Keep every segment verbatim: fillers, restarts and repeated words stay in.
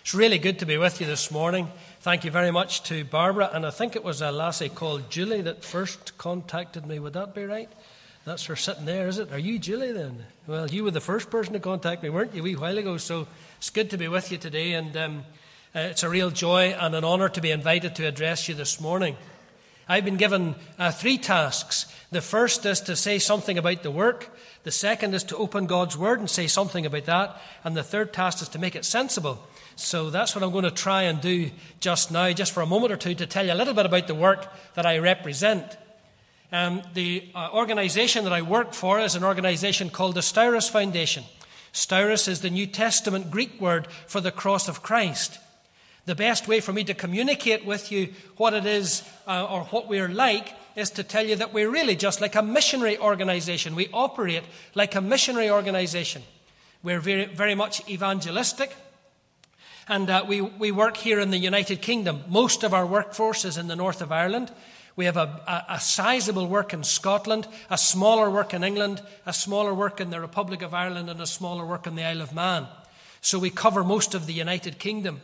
It's really good to be with you this morning. Thank you very much to Barbara, and I think it was a lassie called Julie that first contacted me. Would that be right? That's her sitting there, is it? Are you Julie then? Well, you were the first person to contact me, weren't you, a wee while ago? So it's good to be with you today, and um, uh, it's a real joy and an honour to be invited to address you this morning. I've been given uh, three tasks. The first is to say something about the work. The second is to open God's Word and say something about that. And the third task is to make it sensible. So that's what I'm going to try and do just now, just for a moment or two, to tell you a little bit about the work that I represent. Um, the uh, organisation that I work for is an organisation called the Stauros Foundation. Stauros is the New Testament Greek word for the cross of Christ. The best way for me to communicate with you what it is uh, or what we're like is to tell you that we're really just like a missionary organisation. We operate like a missionary organisation. We're very, very much evangelistic. And uh, we, we work here in the United Kingdom. Most of our workforce is in the north of Ireland. We have a, a, a sizable work in Scotland, a smaller work in England, a smaller work in the Republic of Ireland, and a smaller work in the Isle of Man. So we cover most of the United Kingdom.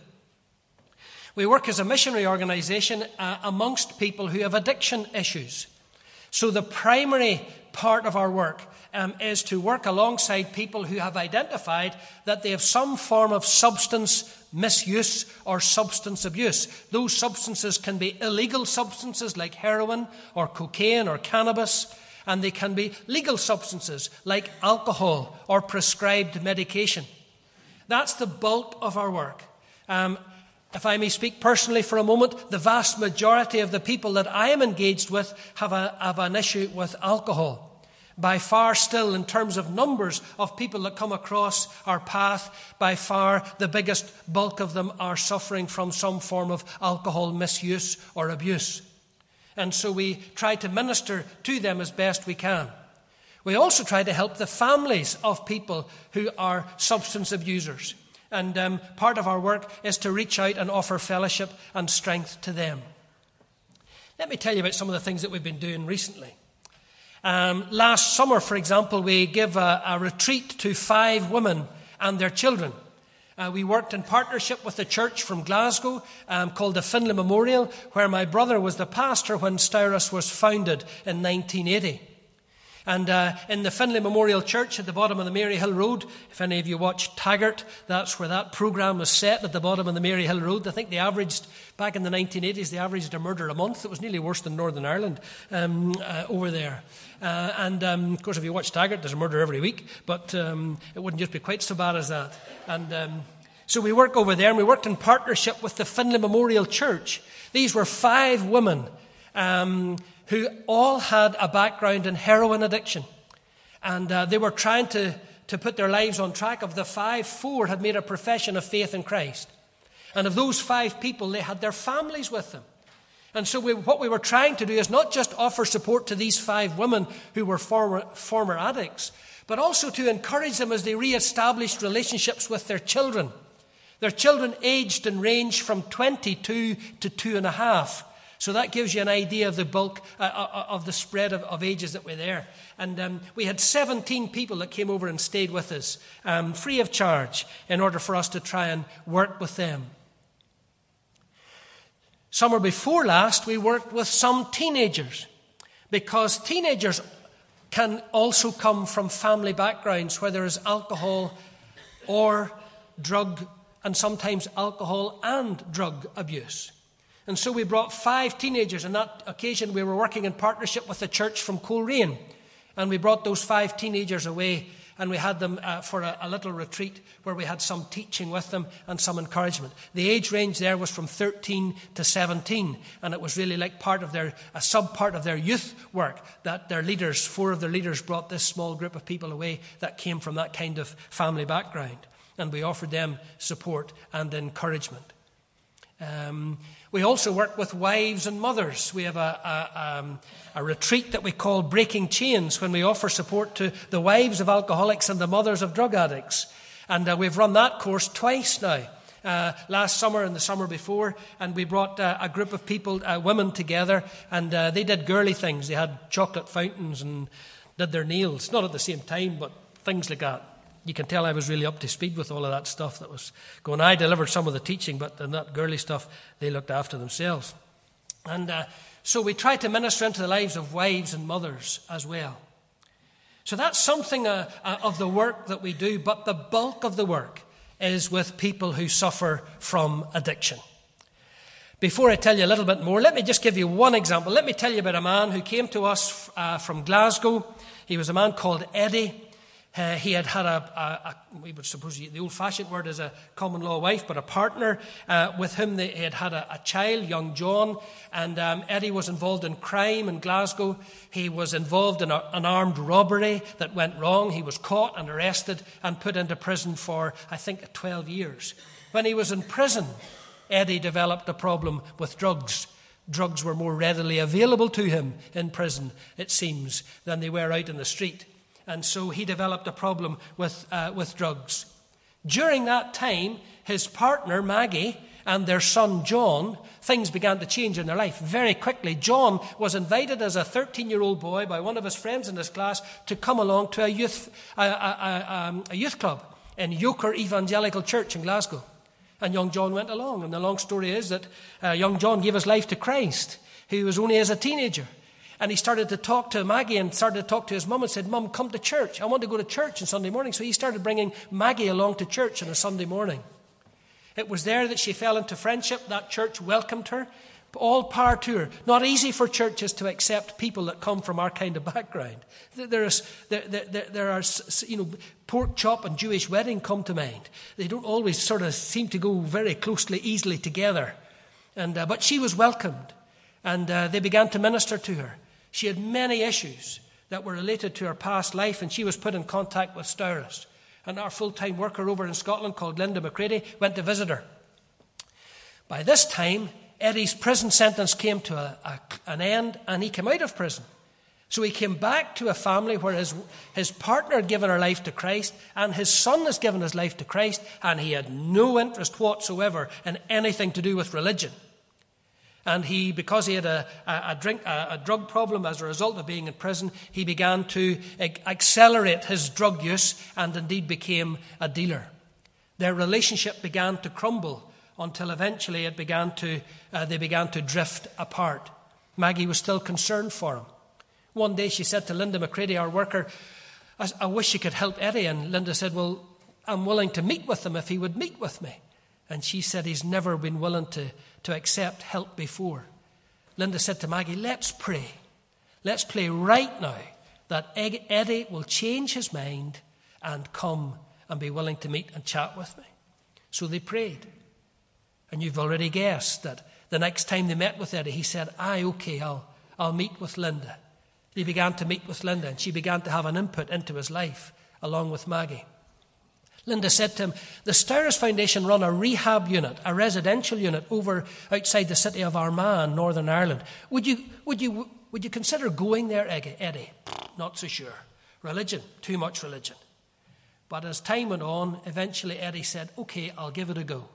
We work as a missionary organisation uh, amongst people who have addiction issues. So the primary part of our work um, is to work alongside people who have identified that they have some form of substance misuse or substance abuse. Those substances can be illegal substances like heroin or cocaine or cannabis, and they can be legal substances like alcohol or prescribed medication. That's the bulk of our work. Um, If I may speak personally for a moment, the vast majority of the people that I am engaged with have, a, have an issue with alcohol. By far still, in terms of numbers of people that come across our path, by far the biggest bulk of them are suffering from some form of alcohol misuse or abuse. And so we try to minister to them as best we can. We also try to help the families of people who are substance abusers. And um, part of our work is to reach out and offer fellowship and strength to them. Let me tell you about some of the things that we've been doing recently. Um, last summer, for example, we gave a, a retreat to five women and their children. Uh, we worked in partnership with a church from Glasgow um, called the Finlay Memorial, where my brother was the pastor when Stauros was founded in nineteen eighty. And uh, in the Finlay Memorial Church at the bottom of the Maryhill Road, if any of you watched Taggart, that's where that programme was set, at the bottom of the Maryhill Road. I think they averaged, back in the nineteen eighties, they averaged a murder a month. It was nearly worse than Northern Ireland um, uh, over there. Uh, and, um, of course, if you watch Taggart, there's a murder every week, but um, it wouldn't just be quite so bad as that. And um, so we work over there, and we worked in partnership with the Finlay Memorial Church. These were five women Um, who all had a background in heroin addiction. And uh, they were trying to, to put their lives on track. Of the five, four had made a profession of faith in Christ. And of those five people, they had their families with them. And so we, what we were trying to do is not just offer support to these five women who were former, former addicts, but also to encourage them as they re-established relationships with their children. Their children aged and ranged from twenty-two to two and a half. So that gives you an idea of the bulk, uh, of the spread of, of ages that were there. And um, we had seventeen people that came over and stayed with us, um, free of charge, in order for us to try and work with them. Summer before last, we worked with some teenagers, because teenagers can also come from family backgrounds where there is alcohol or drug, and sometimes alcohol and drug abuse. And so we brought five teenagers. On that occasion, we were working in partnership with a church from Coleraine. And we brought those five teenagers away, and we had them uh, for a, a little retreat where we had some teaching with them and some encouragement. The age range there was from thirteen to seventeen, and it was really like part of their, a sub-part of their youth work that their leaders, four of their leaders brought this small group of people away that came from that kind of family background. And we offered them support and encouragement. Um, we also work with wives and mothers. We have a, a, um, a retreat that we call Breaking Chains, when we offer support to the wives of alcoholics and the mothers of drug addicts. And uh, we've run that course twice now, uh, last summer and the summer before. And we brought uh, a group of people, uh, women together, and uh, they did girly things. They had chocolate fountains and did their nails, not at the same time, but things like that. You can tell I was really up to speed with all of that stuff that was going on. I delivered some of the teaching, but in that girly stuff, they looked after themselves. And uh, so we try to minister into the lives of wives and mothers as well. So that's something uh, uh, of the work that we do, but the bulk of the work is with people who suffer from addiction. Before I tell you a little bit more, let me just give you one example. Let me tell you about a man who came to us uh, from Glasgow. He was a man called Eddie. Uh, he had had a, a, a, we would suppose the old-fashioned word is a common law wife, but a partner uh, with whom they, he had had a, a child, young John. And um, Eddie was involved in crime in Glasgow. He was involved in a, an armed robbery that went wrong. He was caught and arrested and put into prison for, I think, twelve years. When he was in prison, Eddie developed a problem with drugs. Drugs were more readily available to him in prison, it seems, than they were out in the street. And so he developed a problem with uh, with drugs. During that time, his partner, Maggie, and their son, John, things began to change in their life very quickly. John was invited as a thirteen-year-old boy by one of his friends in his class to come along to a youth, a, a, a, um, a youth club in Yoker Evangelical Church in Glasgow. And young John went along. And the long story is that uh, young John gave his life to Christ. He was only as a teenager. And he started to talk to Maggie and started to talk to his mum and said, "Mum, come to church. I want to go to church on Sunday morning." So he started bringing Maggie along to church on a Sunday morning. It was there that she fell into friendship. That church welcomed her. All power to her. Not easy for churches to accept people that come from our kind of background. There, is, there, there, there are, you know, pork chop and Jewish wedding come to mind. They don't always sort of seem to go very closely, easily together. And uh, but she was welcomed. And uh, they began to minister to her. She had many issues that were related to her past life, and she was put in contact with Stowrest. And our full-time worker over in Scotland called Linda McCready went to visit her. By this time, Eddie's prison sentence came to a, a, an end, and he came out of prison. So he came back to a family where his, his partner had given her life to Christ, and his son has given his life to Christ, and he had no interest whatsoever in anything to do with religion. And he, because he had a, a, a, drink, a, a drug problem as a result of being in prison, he began to accelerate his drug use and indeed became a dealer. Their relationship began to crumble until eventually it began to, uh, they began to drift apart. Maggie was still concerned for him. One day she said to Linda McCready, our worker, I, I wish you could help Eddie. And Linda said, well, I'm willing to meet with him if he would meet with me. And she said he's never been willing to, to accept help before. Linda said to Maggie, let's pray. Let's pray right now that Eddie will change his mind and come and be willing to meet and chat with me. So they prayed. And you've already guessed that the next time they met with Eddie, he said, aye, okay, I'll, I'll meet with Linda. He began to meet with Linda, and she began to have an input into his life, along with Maggie. Linda said to him, the Stowrest Foundation run a rehab unit, a residential unit, over outside the city of Armagh in Northern Ireland. Would you, would you, would you consider going there, Eddie? Not so sure. Religion, too much religion. But as time went on, eventually Eddie said, okay, I'll give it a go.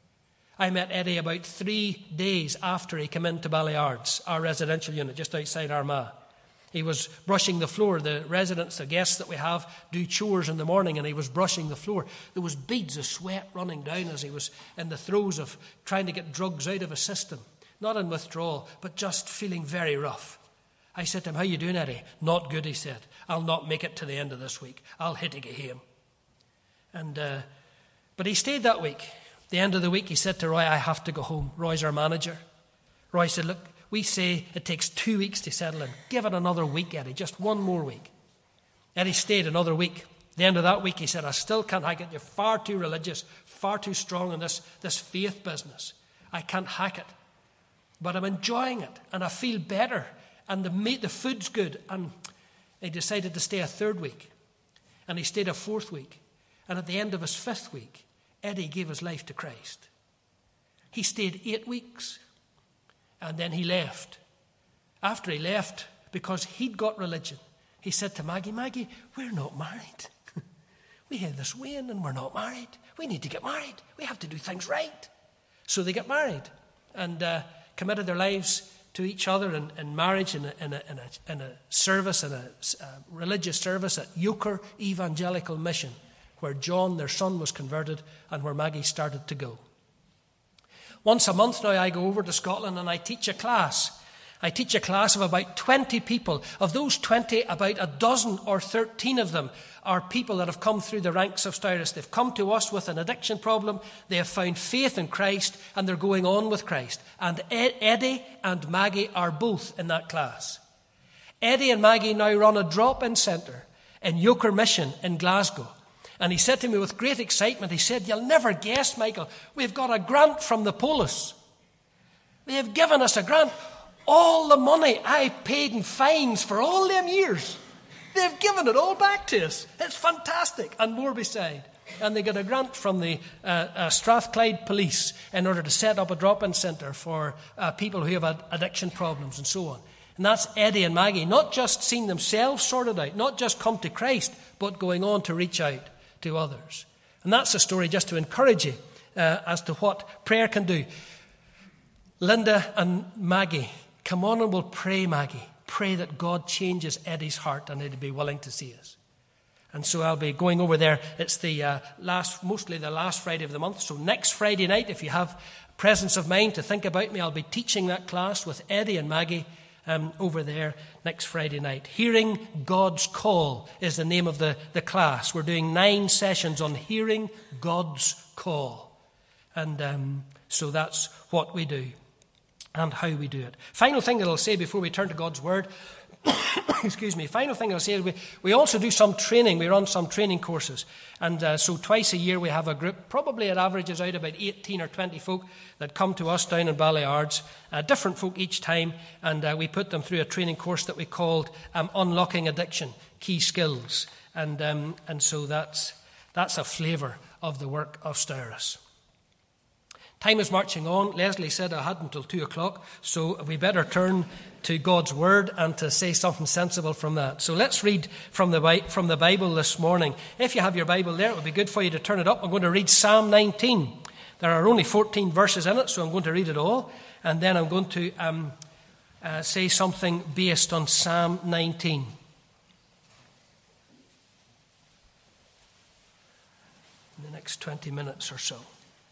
I met Eddie about three days after he came into Ballyards, our residential unit just outside Armagh. He was brushing the floor. The residents, the guests that we have, do chores in the morning, and he was brushing the floor. There was beads of sweat running down as he was in the throes of trying to get drugs out of his system. Not in withdrawal, but just feeling very rough. I said to him, how you doing, Eddie? Not good, he said. I'll not make it to the end of this week. I'll hit again. And, uh, but he stayed that week. The end of the week, he said to Roy, I have to go home. Roy's our manager. Roy said, look, we say it takes two weeks to settle in. Give it another week, Eddie, just one more week. Eddie stayed another week. The end of that week, he said, I still can't hack it. You're far too religious, far too strong in this, this faith business. I can't hack it. But I'm enjoying it, and I feel better, and the meat, the food's good. And he decided to stay a third week, and he stayed a fourth week. And at the end of his fifth week, Eddie gave his life to Christ. He stayed eight weeks. And then he left. After he left, because he'd got religion, he said to Maggie, Maggie, we're not married. We have this win and we're not married. We need to get married. We have to do things right. So they got married and uh, committed their lives to each other in, in marriage, in a, in, a, in, a, in a service, in a, a religious service at Yoker Evangelical Mission, where John, their son, was converted and where Maggie started to go. Once a month now I go over to Scotland and I teach a class. I teach a class of about twenty people. Of those twenty, about a dozen or thirteen of them are people that have come through the ranks of Styrus. They've come to us with an addiction problem. They have found faith in Christ and they're going on with Christ. And Ed- Eddie and Maggie are both in that class. Eddie and Maggie now run a drop-in centre in Yoker Mission in Glasgow. And he said to me with great excitement, he said, "You'll never guess, Michael, we've got a grant from the police. They have given us a grant. All the money I paid in fines for all them years, they've given it all back to us. It's fantastic, and more beside." And they got a grant from the uh, uh, Strathclyde Police in order to set up a drop-in centre for uh, people who have ad- addiction problems and so on. And that's Eddie and Maggie, not just seeing themselves sorted out, not just come to Christ, but going on to reach out to others. And that's a story just to encourage you uh, as to what prayer can do. Linda and Maggie, come on and we'll pray, Maggie. Pray that God changes Eddie's heart and he'll be willing to see us. And so I'll be going over there. It's the uh, last, mostly the last Friday of the month. So next Friday night, if you have presence of mind to think about me, I'll be teaching that class with Eddie and Maggie um, over there next Friday night. Hearing God's Call is the name of the, the class. We're doing nine sessions on hearing God's call. And um, so that's what we do and how we do it. Final thing that I'll say before we turn to God's Word, excuse me, final thing I'll say is we, we also do some training. We run some training courses. And uh, so twice a year we have a group, probably it averages out about eighteen or twenty folk that come to us down in Ballyards, uh, different folk each time, and uh, we put them through a training course that we called um, Unlocking Addiction, Key Skills. And um, and so that's, that's a flavour of the work of Styrus. Time is marching on. Leslie said I had until two o'clock, so we better turn to God's Word and to say something sensible from that. So let's read from the from the Bible this morning. If you have your Bible there, it would be good for you to turn it up. I'm going to read Psalm nineteen. There are only fourteen verses in it, so I'm going to read it all. And then I'm going to um, uh, say something based on Psalm nineteen. In the next twenty minutes or so.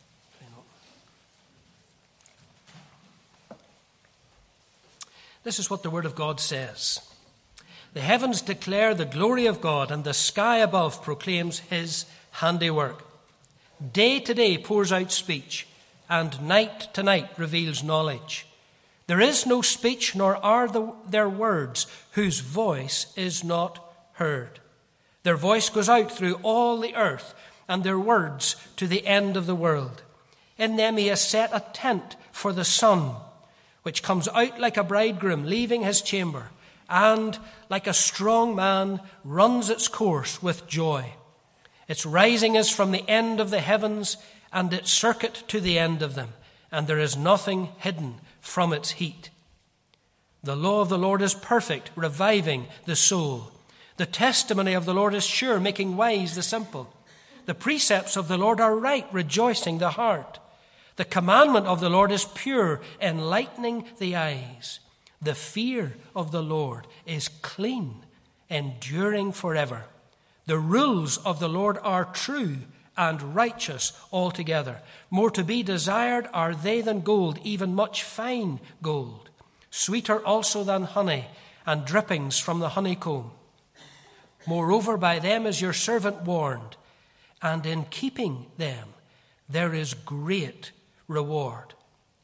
This is what the Word of God says. The heavens declare the glory of God, and the sky above proclaims his handiwork. Day to day pours out speech, and night to night reveals knowledge. There is no speech, nor are the, there words, whose voice is not heard. Their voice goes out through all the earth, and their words to the end of the world. In them he has set a tent for the sun, which comes out like a bridegroom leaving his chamber, and like a strong man runs its course with joy. Its rising is from the end of the heavens, and its circuit to the end of them, and there is nothing hidden from its heat. The law of the Lord is perfect, reviving the soul. The testimony of the Lord is sure, making wise the simple. The precepts of the Lord are right, rejoicing the heart. The commandment of the Lord is pure, enlightening the eyes. The fear of the Lord is clean, enduring forever. The rules of the Lord are true and righteous altogether. More to be desired are they than gold, even much fine gold. Sweeter also than honey, and drippings from the honeycomb. Moreover, by them is your servant warned, and in keeping them there is great reward.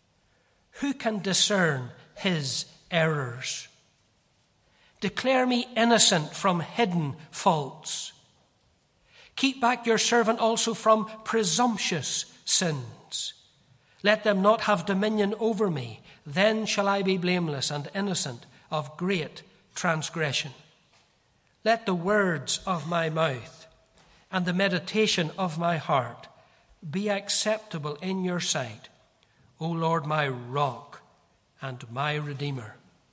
Who can discern his errors? Declare me innocent from hidden faults. Keep back your servant also from presumptuous sins. Let them not have dominion over me. Then shall I be blameless and innocent of great transgression. Let the words of my mouth and the meditation of my heart be acceptable in your sight, O Lord, my rock and my redeemer.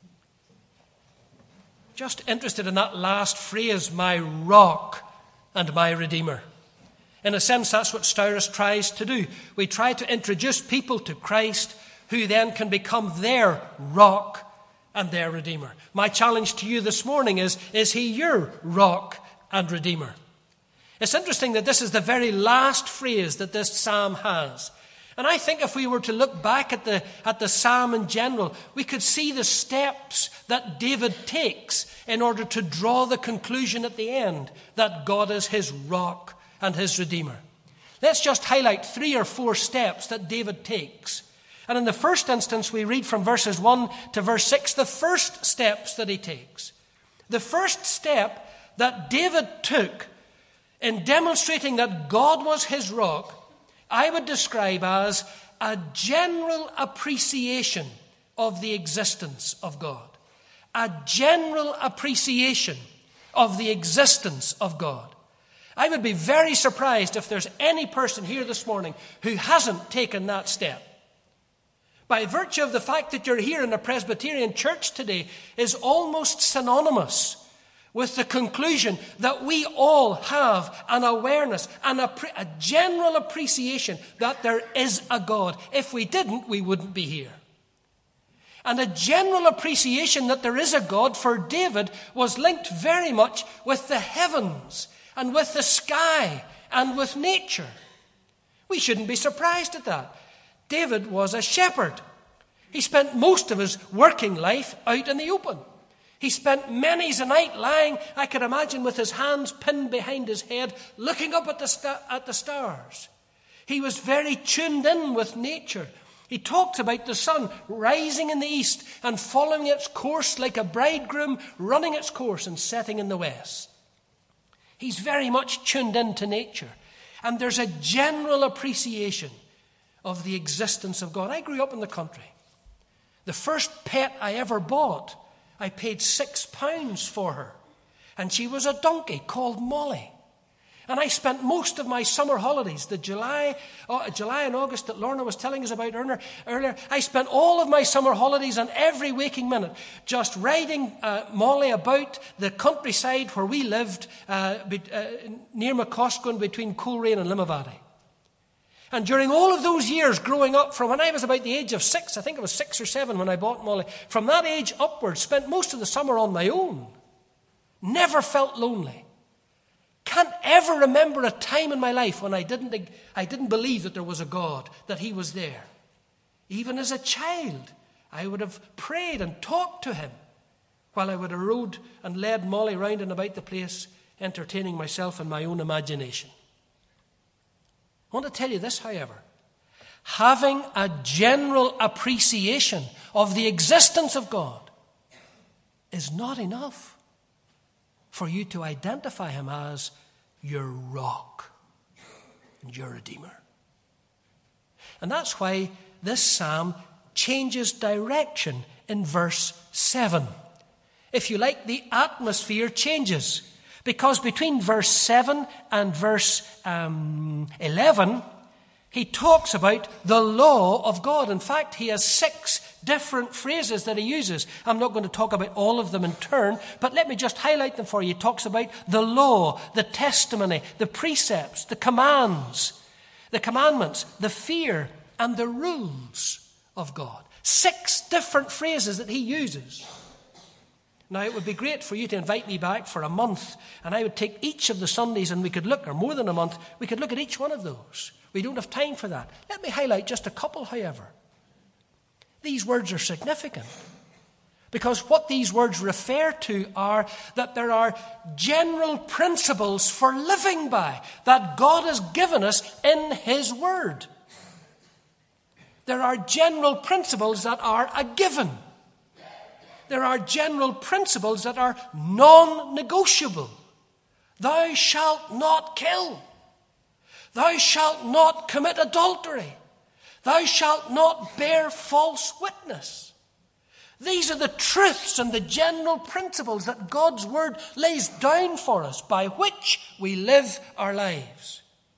Just interested in that last phrase, my rock and my redeemer. In a sense, that's what Styrus tries to do. We try to introduce people to Christ who then can become their rock and their redeemer. My challenge to you this morning is, is he your rock and redeemer? It's interesting that this is the very last phrase that this psalm has. And I think if we were to look back at the, at the psalm in general, we could see the steps that David takes in order to draw the conclusion at the end that God is his rock and his redeemer. Let's just highlight three or four steps that David takes. And in the first instance, we read from verses one to verse six, the first steps that he takes. The first step that David took in demonstrating that God was his rock, I would describe as a general appreciation of the existence of God. A general appreciation of the existence of God. I would be very surprised if there's any person here this morning who hasn't taken that step. By virtue of the fact that you're here in a Presbyterian church today is almost synonymous with the conclusion that we all have an awareness and a, a general appreciation that there is a God. If we didn't, we wouldn't be here. And a general appreciation that there is a God for David was linked very much with the heavens and with the sky and with nature. We shouldn't be surprised at that. David was a shepherd. He spent most of his working life out in the open. He spent many's a night lying, I could imagine, with his hands pinned behind his head, looking up at the, sta- at the stars. He was very tuned in with nature. He talked about the sun rising in the east and following its course like a bridegroom, running its course and setting in the west. He's very much tuned in to nature. And there's a general appreciation of the existence of God. I grew up in the country. The first pet I ever bought, I paid six pounds for her. And she was a donkey called Molly. And I spent most of my summer holidays, the July, uh, July and August that Lorna was telling us about earlier, I spent all of my summer holidays and every waking minute just riding uh, Molly about the countryside where we lived uh, be, uh, near McCoscoin between Coleraine and Limavady. And during all of those years growing up, from when I was about the age of six, I think it was six or seven when I bought Molly, from that age upwards, spent most of the summer on my own. Never felt lonely. Can't ever remember a time in my life when I didn't, I didn't believe that there was a God, that he was there. Even as a child, I would have prayed and talked to him while I would have rode and led Molly round and about the place, entertaining myself in my own imagination. I want to tell you this, however. Having a general appreciation of the existence of God is not enough for you to identify him as your rock and your redeemer. And that's why this psalm changes direction in verse seven. If you like, the atmosphere changes. Because between verse seven and verse um, eleven, he talks about the law of God. In fact, he has six different phrases that he uses. I'm not going to talk about all of them in turn, but let me just highlight them for you. He talks about the law, the testimony, the precepts, the commands, the commandments, the fear, and the rules of God. Six different phrases that he uses. Now, it would be great for you to invite me back for a month, and I would take each of the Sundays and we could look, or more than a month, we could look at each one of those. We don't have time for that. Let me highlight just a couple, however. These words are significant because what these words refer to are that there are general principles for living by that God has given us in his word. There are general principles that are a given. There are general principles that are non-negotiable. Thou shalt not kill. Thou shalt not commit adultery. Thou shalt not bear false witness. These are the truths and the general principles that God's word lays down for us by which we live our lives.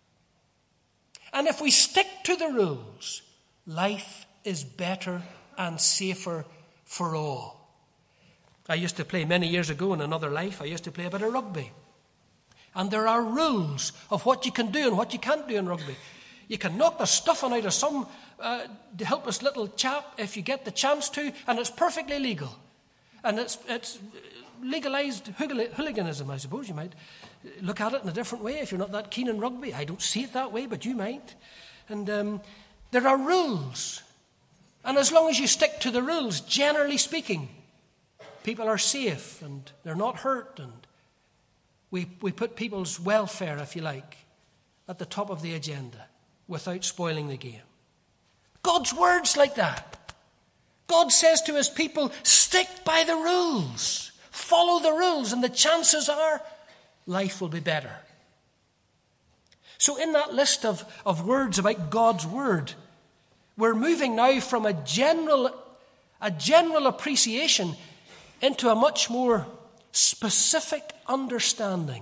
And if we stick to the rules, life is better and safer for all. I used to play many years ago in another life, I used to play a bit of rugby. And there are rules of what you can do and what you can't do in rugby. You can knock the stuffing out of some uh, helpless little chap if you get the chance to, and it's perfectly legal. And it's, it's legalised hooliganism, I suppose. You might look at it in a different way if you're not that keen on rugby. I don't see it that way, but you might. And um, there are rules. And as long as you stick to the rules, generally speaking, people are safe and they're not hurt. And we, we put people's welfare, if you like, at the top of the agenda without spoiling the game. God's word's like that. God says to his people, stick by the rules. Follow the rules, and the chances are life will be better. So in that list of, of words about God's word, we're moving now from a general, a general appreciation into a much more specific understanding.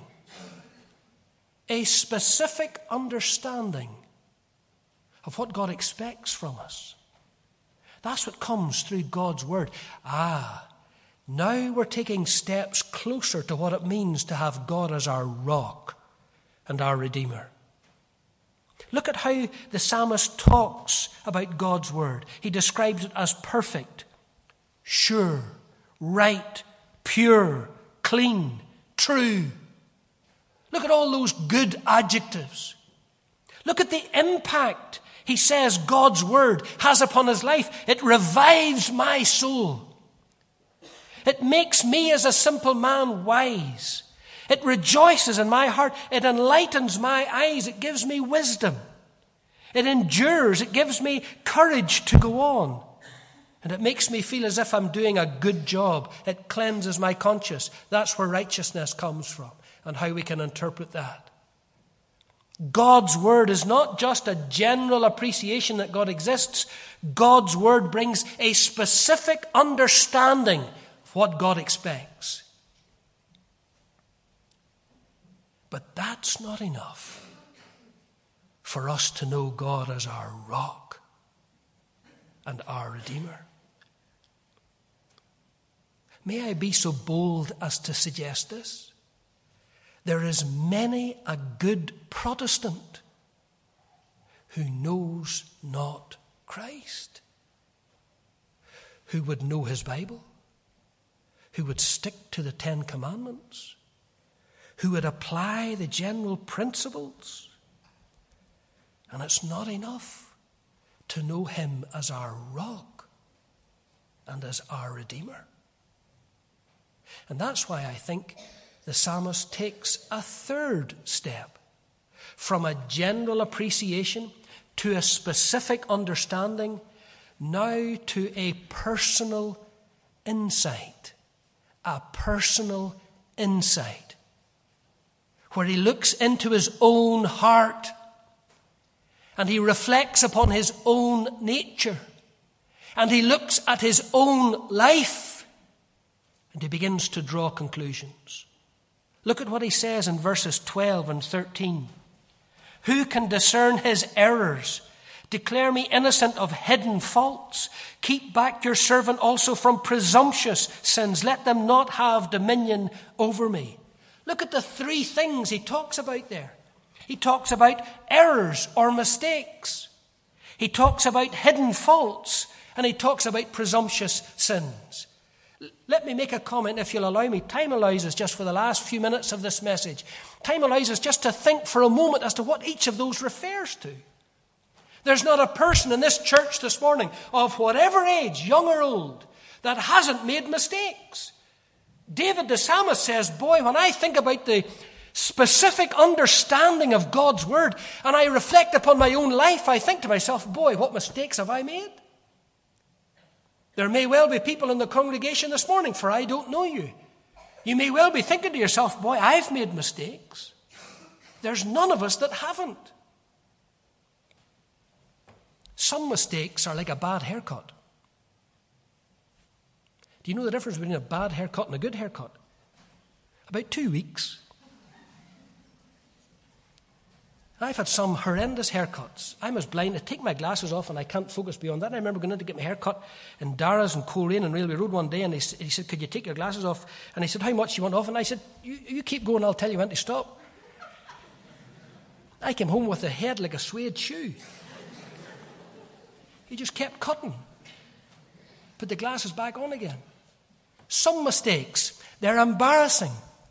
A specific understanding of what God expects from us. That's what comes through God's word. Ah, now we're taking steps closer to what it means to have God as our rock and our Redeemer. Look at how the psalmist talks about God's word. He describes it as perfect, sure, right, pure, clean, true. Look at all those good adjectives. Look at the impact he says God's word has upon his life. It revives my soul. It makes me as a simple man wise. It rejoices in my heart. It enlightens my eyes. It gives me wisdom. It endures. It gives me courage to go on. And it makes me feel as if I'm doing a good job. It cleanses my conscience. That's where righteousness comes from and how we can interpret that. God's word is not just a general appreciation that God exists. God's word brings a specific understanding of what God expects. But that's not enough for us to know God as our rock and our Redeemer. May I be so bold as to suggest this? There is many a good Protestant who knows not Christ, who would know his Bible, who would stick to the Ten Commandments, who would apply the general principles. And it's not enough to know him as our rock and as our Redeemer. And that's why I think the psalmist takes a third step from a general appreciation to a specific understanding, now to a personal insight. A personal insight. Where he looks into his own heart and he reflects upon his own nature and he looks at his own life and he begins to draw conclusions. Look at what he says in verses twelve and thirteen. Who can discern his errors? Declare me innocent of hidden faults. Keep back your servant also from presumptuous sins. Let them not have dominion over me. Look at the three things he talks about there. He talks about errors or mistakes. He talks about hidden faults. And he talks about presumptuous sins. Let me make a comment, if you'll allow me. Time allows us just for the last few minutes of this message. Time allows us just to think for a moment as to what each of those refers to. There's not a person in this church this morning, of whatever age, young or old, that hasn't made mistakes. David the psalmist says, boy, when I think about the specific understanding of God's word and I reflect upon my own life, I think to myself, boy, what mistakes have I made? There may well be people in the congregation this morning, for I don't know you. You may well be thinking to yourself, boy, I've made mistakes. There's none of us that haven't. Some mistakes are like a bad haircut. Do you know the difference between a bad haircut and a good haircut? About two weeks. I've had some horrendous haircuts. I'm as blind. I take my glasses off and I can't focus beyond that. And I remember going in to get my haircut in Dara's and Coleraine and Railway Road one day, and he, he said, could you take your glasses off? And he said, how much you want off? And I said, you, you keep going, I'll tell you when to stop. I came home with a head like a suede shoe. He just kept cutting. Put the glasses back on again. Some mistakes They're embarrassing.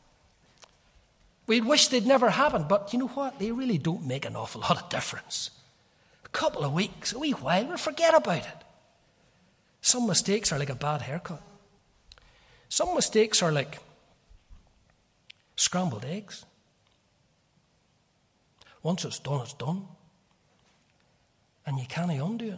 We'd wish they'd never happened, but you know what? They really don't make an awful lot of difference. A couple of weeks, a wee while, we'll forget about it. Some mistakes are like a bad haircut. Some mistakes are like scrambled eggs. Once it's done, it's done. And you can't undo it.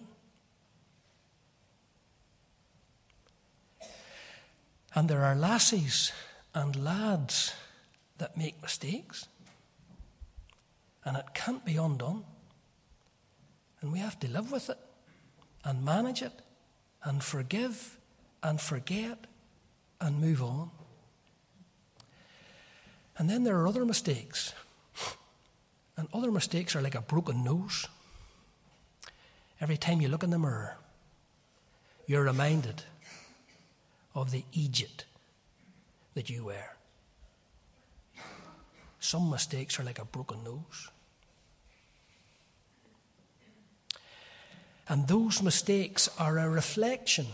And there are lassies and lads that make mistakes. And it can't be undone. And we have to live with it and manage it and forgive and forget and move on. And then there are other mistakes. And other mistakes are like a broken nose. Every time you look in the mirror, you're reminded of the Egypt that you wear. Some mistakes are like a broken nose. And those mistakes are a reflection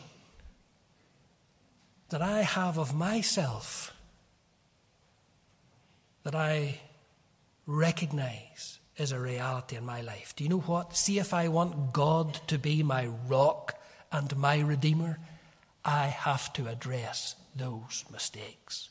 that I have of myself, that I recognize as a reality in my life. Do you know what? See, if I want God to be my rock and my Redeemer, I have to address those mistakes.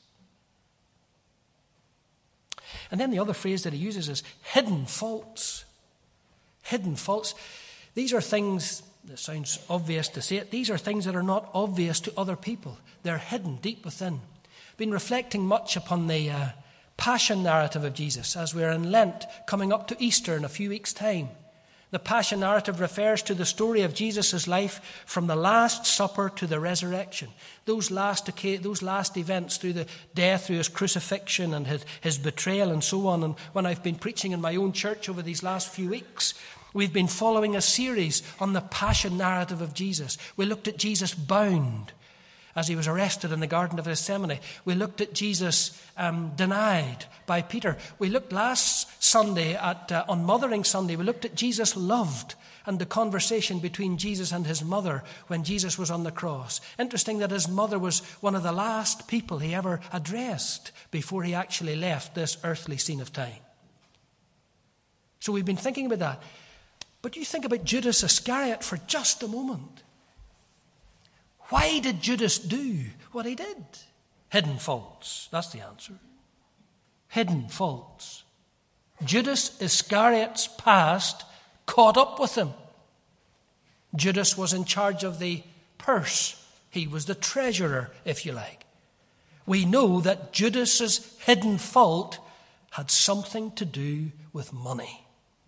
And then the other phrase that he uses is hidden faults. Hidden faults. These are things, that sounds obvious to say it, these are things that are not obvious to other people. They're hidden deep within. I've been reflecting much upon the uh, passion narrative of Jesus as we're in Lent, coming up to Easter in a few weeks' time. The passion narrative refers to the story of Jesus' life from the Last Supper to the resurrection. Those last those last events through the death, through his crucifixion and his, his betrayal and so on. And when I've been preaching in my own church over these last few weeks, we've been following a series on the passion narrative of Jesus. We looked at Jesus bound as he was arrested in the Garden of Gethsemane. We looked at Jesus um, denied by Peter. We looked last Sunday, at uh, on Mothering Sunday, we looked at Jesus loved and the conversation between Jesus and his mother when Jesus was on the cross. Interesting that his mother was one of the last people he ever addressed before he actually left this earthly scene of time. So we've been thinking about that. But you think about Judas Iscariot for just a moment. Why did Judas do what he did? Hidden faults. That's the answer. Hidden faults. Judas Iscariot's past caught up with him. Judas was in charge of the purse. He was the treasurer, if you like. We know that Judas's hidden fault had something to do with money.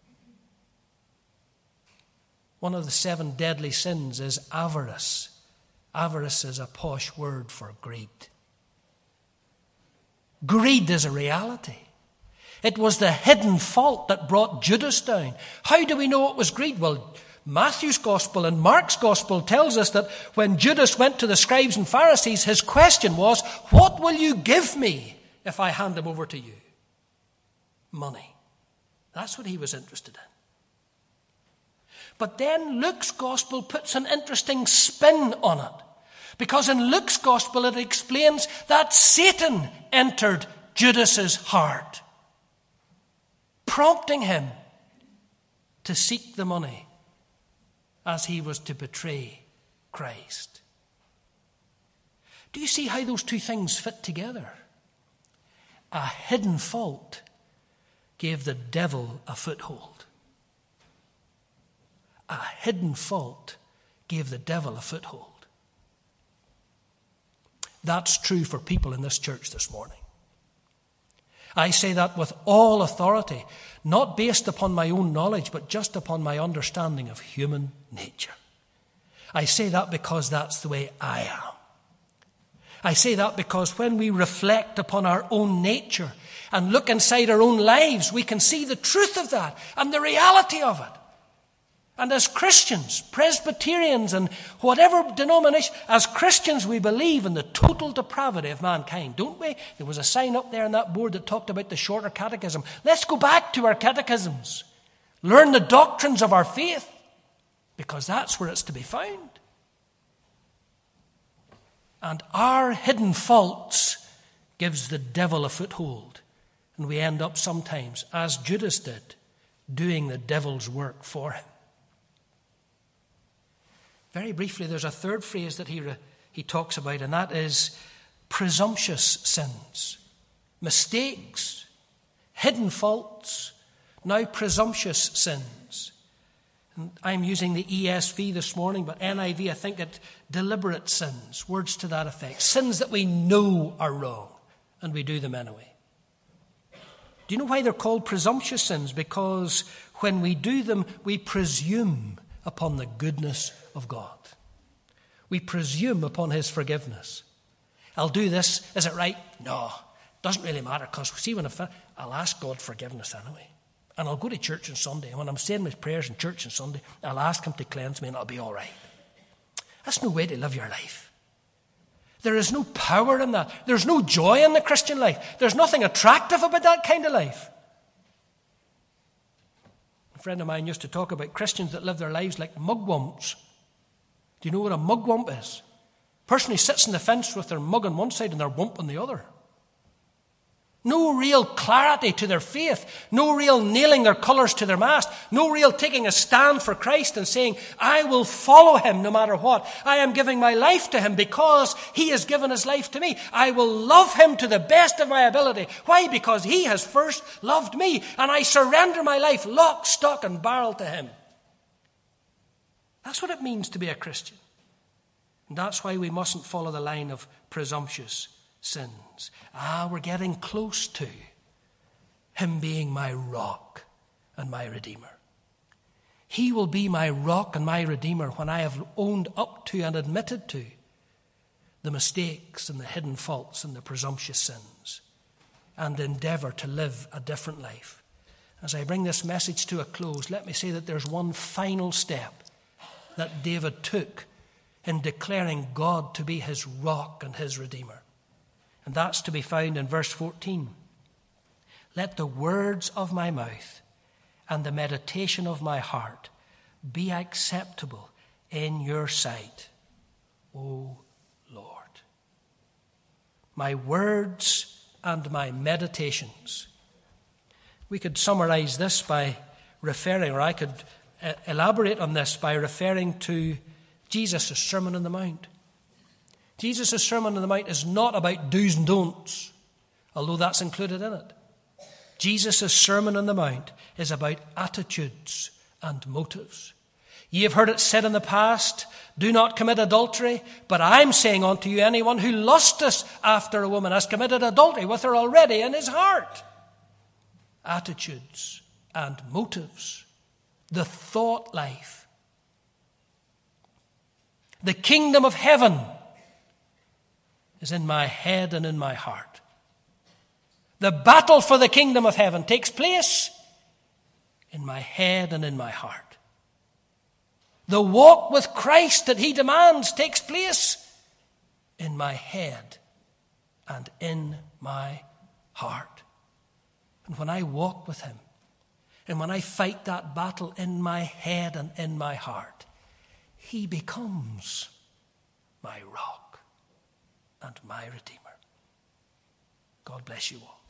One of the seven deadly sins is avarice. Avarice is a posh word for greed. Greed is a reality. It was the hidden fault that brought Judas down. How do we know it was greed? Well, Matthew's gospel and Mark's gospel tells us that when Judas went to the scribes and Pharisees, his question was, what will you give me if I hand him over to you? Money. That's what he was interested in. But then Luke's gospel puts an interesting spin on it. Because in Luke's gospel it explains that Satan entered Judas's heart, prompting him to seek the money as he was to betray Christ. Do you see how those two things fit together? A hidden fault gave the devil a foothold. A hidden fault gave the devil a foothold. That's true for people in this church this morning. I say that with all authority, not based upon my own knowledge, but just upon my understanding of human nature. I say that because that's the way I am. I say that because when we reflect upon our own nature and look inside our own lives, we can see the truth of that and the reality of it. And as Christians, Presbyterians and whatever denomination, as Christians we believe in the total depravity of mankind, don't we? There was a sign up there on that board that talked about the shorter catechism. Let's go back to our catechisms. Learn the doctrines of our faith, because that's where it's to be found. And our hidden faults gives the devil a foothold. And we end up sometimes, as Judas did, doing the devil's work for him. Very briefly, there's a third phrase that he, re- he talks about, and that is presumptuous sins. Mistakes, hidden faults, now presumptuous sins. And I'm using the E S V this morning, but N I V, I think it deliberate sins, words to that effect. Sins that we know are wrong, and we do them anyway. Do you know why they're called presumptuous sins? Because when we do them, we presume upon the goodness of God. We presume upon his forgiveness. I'll do this. Is it right? No. Doesn't really matter, because see, when I, I'll ask God forgiveness anyway. And I'll go to church on Sunday. And when I'm saying my prayers in church on Sunday, I'll ask him to cleanse me and I'll be all right. That's no way to live your life. There is no power in that. There's no joy in the Christian life. There's nothing attractive about that kind of life. A friend of mine used to talk about Christians that live their lives like mugwumps. Do you know what a mugwump is? A person who sits on the fence with their mug on one side and their wump on the other. No real clarity to their faith. No real nailing their colours to their mast. No real taking a stand for Christ and saying, I will follow him no matter what. I am giving my life to him because he has given his life to me. I will love him to the best of my ability. Why? Because he has first loved me, and I surrender my life lock, stock and barrel to him. That's what it means to be a Christian. And that's why we mustn't follow the line of presumptuous sins. Ah, we're getting close to him being my rock and my redeemer. He will be my rock and my redeemer when I have owned up to and admitted to the mistakes and the hidden faults and the presumptuous sins, and endeavour to live a different life. As I bring this message to a close, let me say that there's one final step that David took in declaring God to be his rock and his redeemer. And that's to be found in verse fourteen. Let the words of my mouth and the meditation of my heart be acceptable in your sight, O Lord. My words and my meditations. We could summarize this by referring, or I could uh, elaborate on this by referring to Jesus' Sermon on the Mount. Jesus' Sermon on the Mount is not about do's and don'ts, although that's included in it. Jesus' Sermon on the Mount is about attitudes and motives. Ye have heard it said in the past, do not commit adultery, but I'm saying unto you, anyone who lusteth after a woman has committed adultery with her already in his heart. Attitudes and motives. The thought life. The kingdom of heaven is in my head and in my heart. The battle for the kingdom of heaven takes place in my head and in my heart. The walk with Christ that he demands takes place in my head and in my heart. And when I walk with him, and when I fight that battle in my head and in my heart, he becomes my rock and my redeemer. God bless you all.